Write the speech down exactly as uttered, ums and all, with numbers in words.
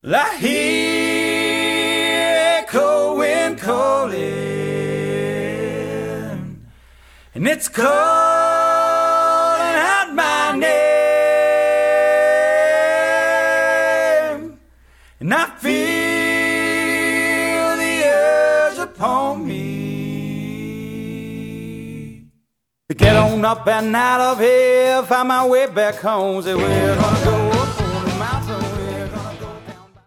I hear echoing calling, and it's calling out my name, and I feel the urge upon me to get on up and out of here, find my way back home. Say, well,